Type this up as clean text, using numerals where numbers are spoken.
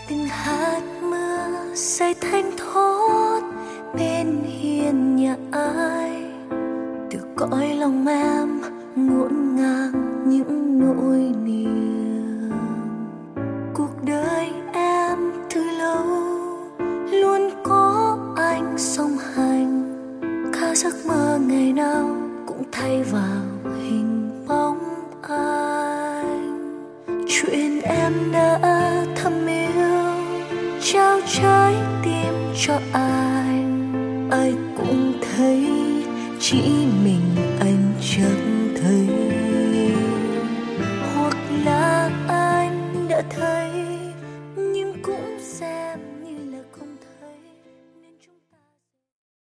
từng hạt mưa rơi thanh thót bên hiên nhà ai, từ cõi lòng em ngổn ngang những nỗi niềm. Cuộc đời em từ lâu luôn có anh song hành, cả giấc mơ ngày nào cũng thay vào hình bóng anh. Chuyện em đã thầm yêu, trao trái tim cho ai cũng thấy, chỉ mình anh chẳng thấy.